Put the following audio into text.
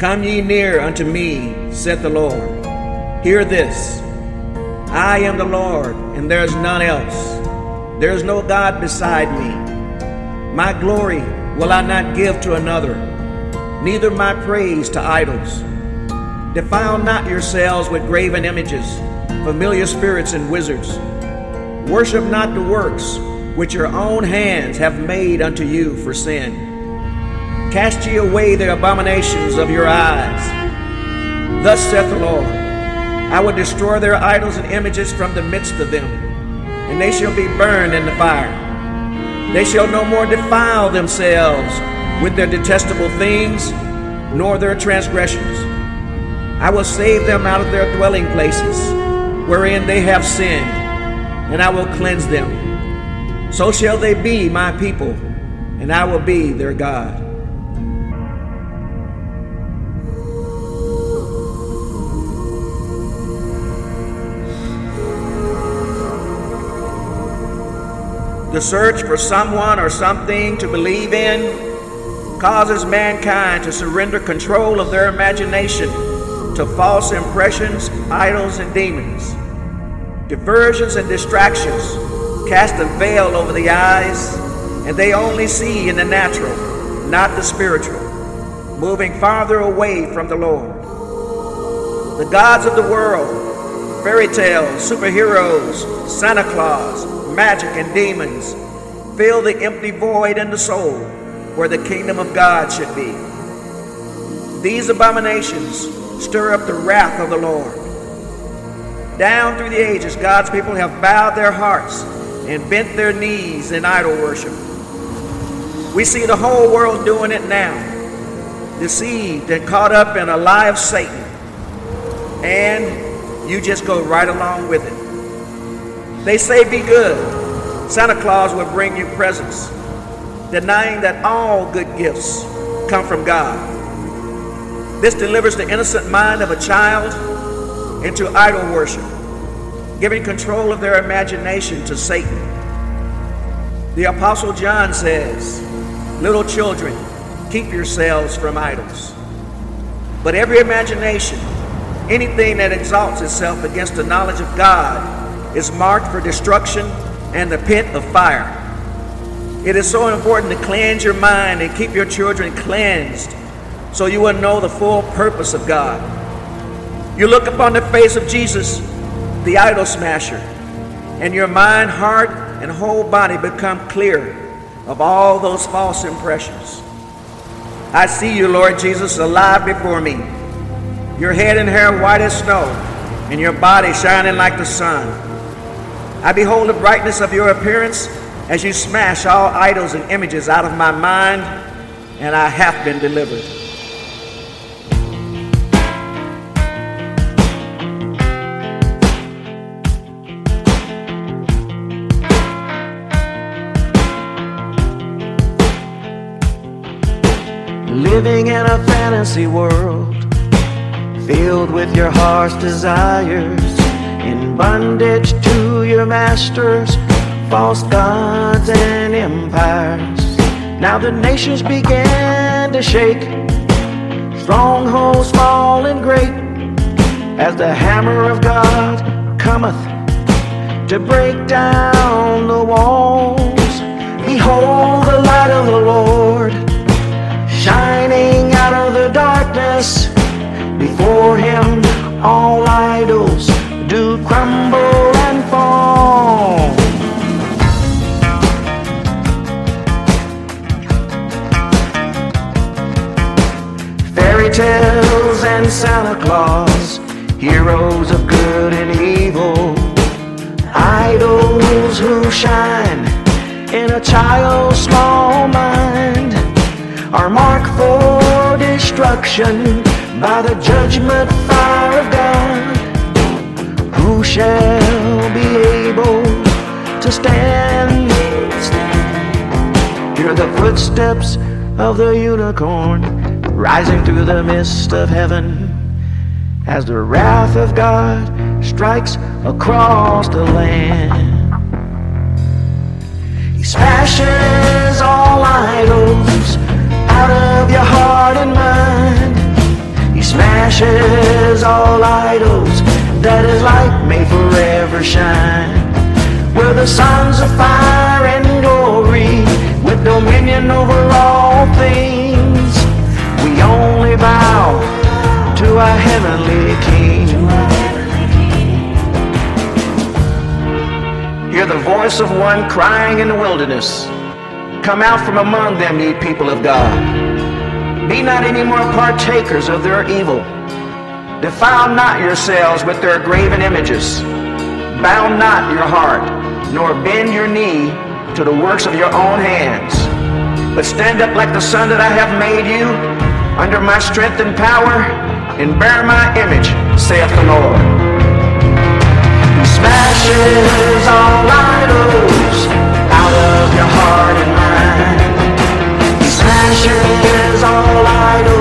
Come ye near unto me, saith the Lord. Hear this. I am the Lord, and there is none else. There is no God beside me. My glory will I not give to another, neither my praise to idols. Defile not yourselves with graven images, familiar spirits and wizards. Worship not the works which your own hands have made unto you for sin. Cast ye away the abominations of your eyes. Thus saith the Lord, I will destroy their idols and images from the midst of them, and they shall be burned in the fire. They shall no more defile themselves with their detestable things, nor their transgressions. I will save them out of their dwelling places, wherein they have sinned, and I will cleanse them. So shall they be my people, and I will be their God. The search for someone or something to believe in causes mankind to surrender control of their imagination to false impressions, idols, and demons. Diversions and distractions cast a veil over the eyes, and they only see in the natural, not the spiritual, moving farther away from the Lord. The gods of the world, fairy tales, superheroes, Santa Claus, magic, and demons fill the empty void in the soul where the kingdom of God should be. These abominations stir up the wrath of the Lord. Down through the ages, God's people have bowed their hearts and bent their knees in idol worship. We see the whole world doing it now, deceived and caught up in a lie of Satan, and you just go right along with it. They say be good. Santa Claus will bring you presents, denying that all good gifts come from God. This delivers the innocent mind of a child into idol worship, giving control of their imagination to Satan. The Apostle John says, little children, keep yourselves from idols. But every imagination, anything that exalts itself against the knowledge of God, is marked for destruction and the pit of fire. It is so important to cleanse your mind and keep your children cleansed so you will know the full purpose of God. You look upon the face of Jesus, the idol smasher, and your mind, heart, and whole body become clear of all those false impressions. I see you, Lord Jesus, alive before me, your head and hair white as snow, and your body shining like the sun. I behold the brightness of your appearance as you smash all idols and images out of my mind, and I have been delivered. Living in a fantasy world filled with your heart's desires, in bondage to your masters, false gods and empires. Now the nations began to shake, strongholds small and great, as the hammer of God cometh to break down the walls. Behold the light of the Lord shining out of the darkness. Before him all idols do crumble and fall. Fairy tales and Santa Claus, heroes of good and evil, idols who shine in a child's small mind, are marked for destruction by the judgment fire of God. Who shall be able to stand? Hear the footsteps of the unicorn rising through the mist of heaven as the wrath of God strikes across the land. He smashes all idols out of your heart and mind. never shine. We're the sons of fire and glory, with dominion over all things. We only bow to our heavenly King. Hear the voice of one crying in the wilderness. Come out from among them, ye people of God. Be not any more partakers of their evil. Defile not yourselves with their graven images. Bow not your heart, nor bend your knee to the works of your own hands. But stand up like the son that I have made you, under my strength and power, and bear my image, saith the Lord. He smashes all idols out of your heart and mind. He smashes all idols